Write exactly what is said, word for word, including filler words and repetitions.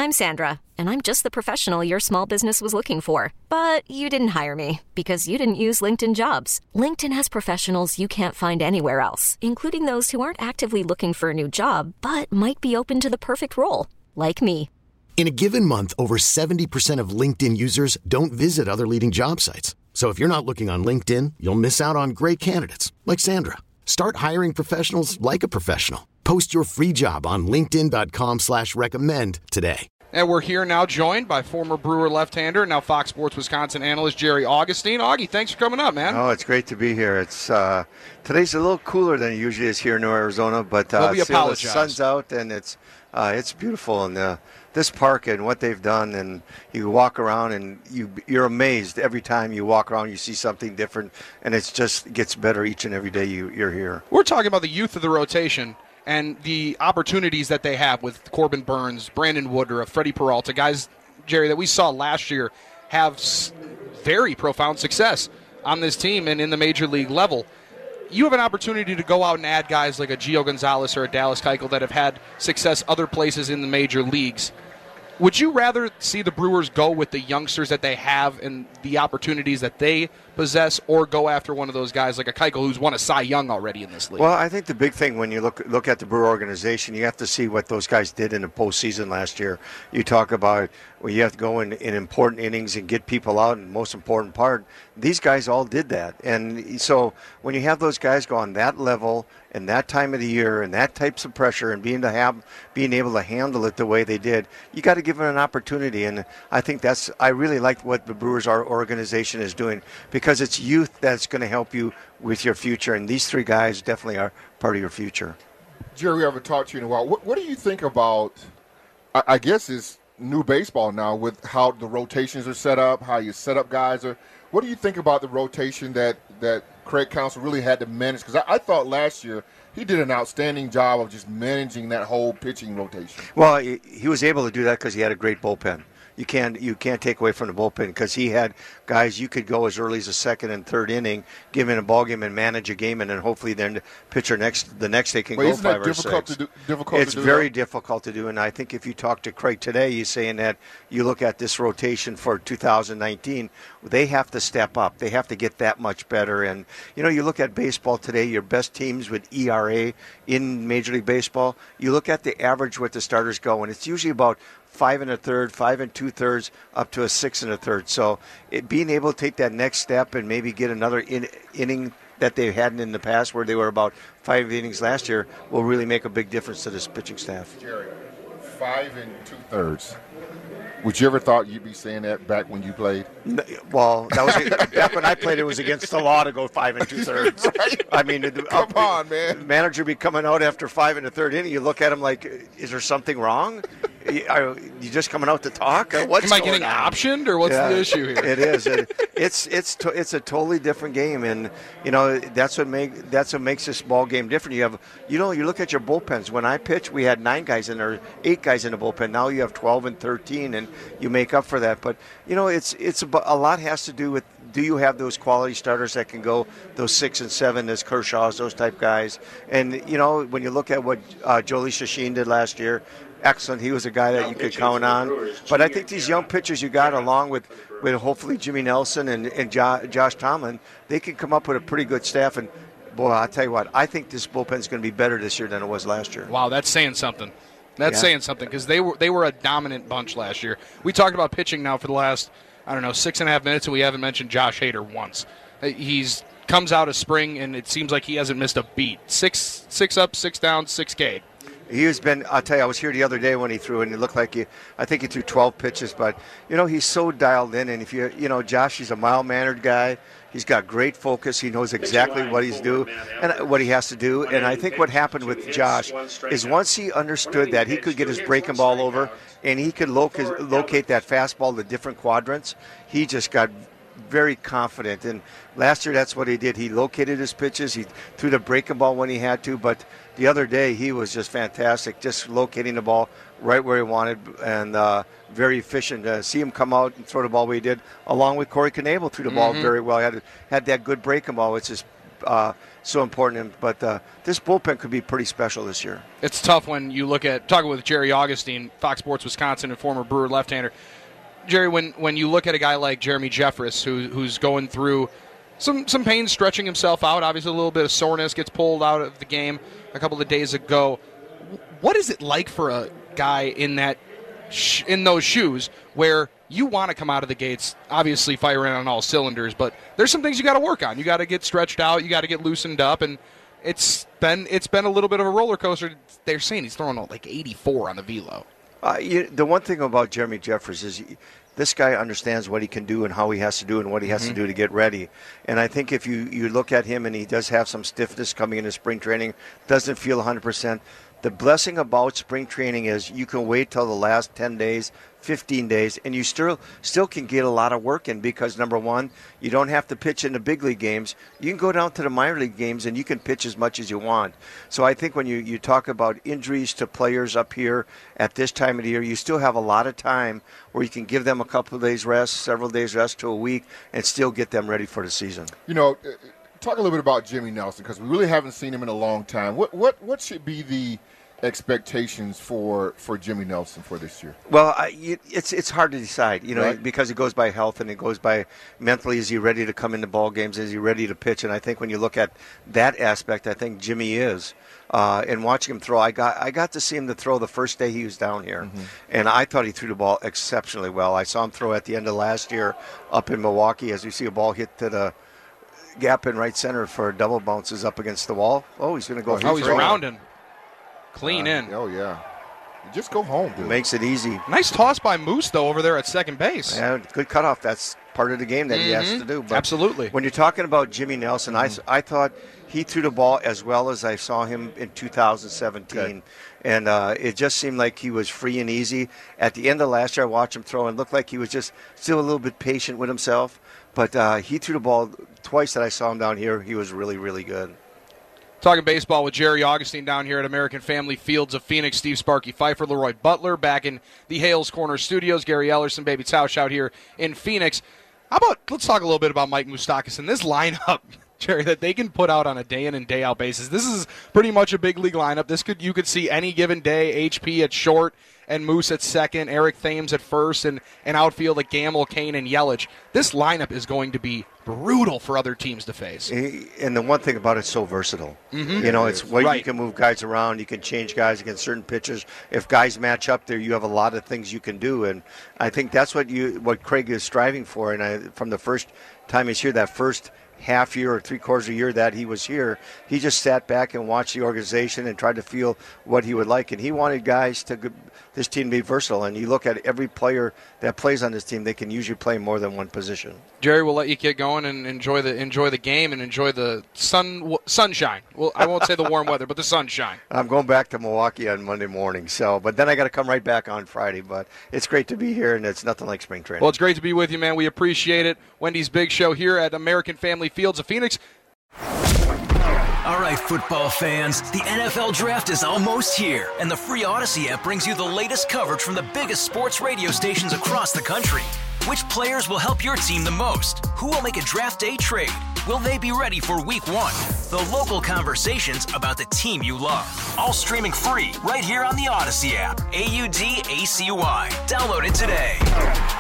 I'm Sandra, and I'm just the professional your small business was looking for. But you didn't hire me because you didn't use LinkedIn Jobs. LinkedIn has professionals you can't find anywhere else, including those who aren't actively looking for a new job, but might be open to the perfect role, like me. In a given month, over seventy percent of LinkedIn users don't visit other leading job sites. So if you're not looking on LinkedIn, you'll miss out on great candidates like Sandra. Start hiring professionals like a professional. Post your free job on linkedin.com slash recommend today. And we're here now joined by former Brewer left-hander, now Fox Sports Wisconsin analyst Jerry Augustine. Augie, thanks for coming up, man. Oh, it's great to be here. It's uh, today's a little cooler than it usually is here in New Arizona, but uh, well, we still apologize. The sun's out and it's uh, it's beautiful. And uh, this park and what they've done, and you walk around and you you're amazed every time you walk around. You see something different, and it just gets better each and every day you, you're here. We're talking about the youth of the rotation and the opportunities that they have with Corbin Burns, Brandon Woodruff, Freddie Peralta, guys, Jerry, that we saw last year have very profound success on this team and in the major league level. You have an opportunity to go out and add guys like a Gio Gonzalez or a Dallas Keuchel that have had success other places in the major leagues. Would you rather see the Brewers go with the youngsters that they have and the opportunities that they possess, or go after one of those guys like a Keuchel who's won a Cy Young already in this league? Well, I think the big thing when you look look at the Brewer organization, you have to see what those guys did in the postseason last year. You talk about well, you have to go in, in important innings and get people out, and the most important part, these guys all did that. And so when you have those guys go on that level and that time of the year and that types of pressure and being to have being able to handle it the way they did, you got to give them an opportunity. And I think that's I really like what the Brewers our organization is doing, because it's youth that's going to help you with your future, and these three guys definitely are part of your future. Jerry, we haven't talked to you in a while. What, what do you think about, I, I guess it's new baseball now with how the rotations are set up, how you set up guys are. What do you think about the rotation that, that Craig Counsell really had to manage? Because I, I thought last year he did an outstanding job of just managing that whole pitching rotation. Well, he, he was able to do that because he had a great bullpen. You can't you can't take away from the bullpen, because he had guys you could go as early as the second and third inning, give in a ball game and manage a game, and then hopefully then the pitcher next the next day can but go isn't five that or difficult six. To do, difficult it's to do very that? difficult to do, and I think if you talk to Craig today, he's saying that you look at this rotation for two thousand nineteen, they have to step up. They have to get that much better. And you know, you look at baseball today, your best teams with E R A in Major League Baseball, you look at the average what the starters go, and it's usually about five and a third, five and two thirds, up to a six and a third. So it, being able to take that next step and maybe get another in, inning that they hadn't in the past, where they were about five innings last year, will really make a big difference to this pitching staff. Jerry, five and two thirds. Would you ever thought you'd be saying that back when you played? No, well, that was back when I played. It was against the law to go five and two thirds. Right. I mean, come uh, on, man. The manager be coming out after five and a third inning. You look at him like, is there something wrong? Are you just coming out to talk? What's Am I getting on? optioned, or what's yeah, the issue here? It is. It, it's it's to, it's a totally different game, and you know that's what make that's what makes this ball game different. You have you know you look at your bullpens. When I pitched, we had nine guys in there, eight guys in the bullpen. Now you have twelve and thirteen, and you make up for that. But you know it's it's a, a lot has to do with, do you have those quality starters that can go those six and seven as Kershaw's, those type guys? And you know when you look at what uh, Jolie Shashin did last year. Excellent. He was a guy that you could count on. But I think these young pitchers you got, along with, with hopefully Jimmy Nelson and, and jo- Josh Tomlin, they can come up with a pretty good staff. And, boy, I'll tell you what, I think this bullpen is going to be better this year than it was last year. Wow, that's saying something. That's yeah. saying something, because they were they were a dominant bunch last year. We talked about pitching now for the last, I don't know, six and a half minutes, and we haven't mentioned Josh Hader once. He's comes out of spring, and it seems like he hasn't missed a beat. Six, six up, six down, six K. He has been, I'll tell you, I was here the other day when he threw, and it looked like he, I think he threw twelve pitches, but, you know, he's so dialed in. And if you, you know, Josh, he's a mild-mannered guy. He's got great focus. He knows exactly what he's do and what he has to do. And I think what happened with Josh is once he understood that he could get his breaking ball over and he could locate, locate that fastball to different quadrants, he just got very confident. And last year, that's what he did. He located his pitches. He threw the breaking ball when he had to, but the other day, he was just fantastic, just locating the ball right where he wanted, and uh, very efficient. Uh, see him come out and throw the ball where he did, along with Corey Knebel, threw the ball mm-hmm. very well. He had, had that good breaking ball. It's just uh, so important. But uh, this bullpen could be pretty special this year. It's tough when you look at talking with Jerry Augustine, Fox Sports Wisconsin, and former Brewer left-hander. Jerry, when, when you look at a guy like Jeremy Jeffress, who who's going through some some pain, stretching himself out, obviously a little bit of soreness, gets pulled out of the game a couple of days ago. What is it like for a guy in that sh- in those shoes where you want to come out of the gates, obviously firing on all cylinders, but there's some things you got to work on. You got to get stretched out, you got to get loosened up, and it's been it's been a little bit of a roller coaster. They're saying he's throwing like eighty-four on the velo. Uh, you, the one thing about Jeremy Jeffress is he, this guy understands what he can do and how he has to do and what he has mm-hmm. to do to get ready. And I think if you, you look at him and he does have some stiffness coming into spring training, doesn't feel one hundred percent. The blessing about spring training is you can wait till the last ten days, fifteen days, and you still still can get a lot of work in because, number one, you don't have to pitch in the big league games. You can go down to the minor league games and you can pitch as much as you want. So I think when you, you talk about injuries to players up here at this time of the year, you still have a lot of time where you can give them a couple of days rest, several days rest to a week, and still get them ready for the season. You know, talk a little bit about Jimmy Nelson because we really haven't seen him in a long time. What what what should be the expectations for, for Jimmy Nelson for this year? Well, I, it's it's hard to decide, you know, right. because it goes by health and it goes by mentally. Is he ready to come into ball games? Is he ready to pitch? And I think when you look at that aspect, I think Jimmy is. Uh, and watching him throw, I got I got to see him to throw the first day he was down here, mm-hmm. and I thought he threw the ball exceptionally well. I saw him throw at the end of last year up in Milwaukee as you see a ball hit to the gap in right center for double bounces up against the wall. Oh, he's going to go. Oh, he's around him. Clean uh, in. Oh, yeah. Just go home, dude. Makes it easy. Nice toss by Moose, though, over there at second base. Yeah, good cutoff. That's part of the game that mm-hmm. he has to do. But absolutely. When you're talking about Jimmy Nelson, mm-hmm. I, I thought he threw the ball as well as I saw him in two thousand seventeen. Okay. And uh, it just seemed like he was free and easy. At the end of last year, I watched him throw and it looked like he was just still a little bit patient with himself. But uh, he threw the ball twice that I saw him down here. He was really, really good. Talking baseball with Jerry Augustine down here at American Family Fields of Phoenix. Steve Sparky Pfeiffer, Leroy Butler back in the Hales Corner Studios. Gary Ellerson, Baby Tausch out here in Phoenix. How about, let's talk a little bit about Mike Moustakas and this lineup, Jerry, that they can put out on a day in and day out basis. This is pretty much a big league lineup. This could you could see any given day. H P at short and Moose at second, Eric Thames at first, and, and outfield at Gamble, Kane, and Yelich. This lineup is going to be brutal for other teams to face. And the one thing about it, it's so versatile. Mm-hmm. You know, it's where right. you can move guys around, you can change guys against certain pitchers. If guys match up there, you have a lot of things you can do, and I think that's what you what Craig is striving for. And I, from the first time he's here, that first half year or three quarters of a year that he was here, he just sat back and watched the organization and tried to feel what he would like. And he wanted guys to this team to be versatile. And you look at every player that plays on this team, they can usually play more than one position. Jerry, we'll let you get going and enjoy the enjoy the game and enjoy the sun sunshine. Well, I won't say the warm weather, but the sunshine. I'm going back to Milwaukee on Monday morning, so but then I got to come right back on Friday. But it's great to be here, and it's nothing like spring training. Well, it's great to be with you, man. We appreciate it. Wendy's Big Show here at American Family Fields of Phoenix. All right, football fans, the N F L Draft is almost here, and the free Odyssey app brings you the latest coverage from the biggest sports radio stations across the country. Which players will help your team the most? Who will make a draft day trade? Will they be ready for week one? The local conversations about the team you love. All streaming free right here on the Odyssey app. A U D A C Y. Download it today.